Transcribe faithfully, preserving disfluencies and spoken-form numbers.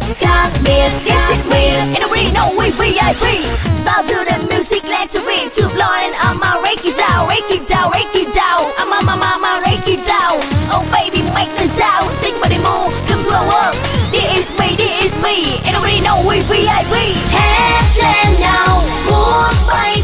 khác biệt, this is me, and nobody know we V I P. Bow to the music, let the beat to blow and I'ma break it down, break it down, break it down. I'ma, I'ma, I'ma break it down. Oh baby, make the sound, sing by the moon, come to our world. This is me, this is me, and nobody know we V I P. Hát lên nào, muốn bay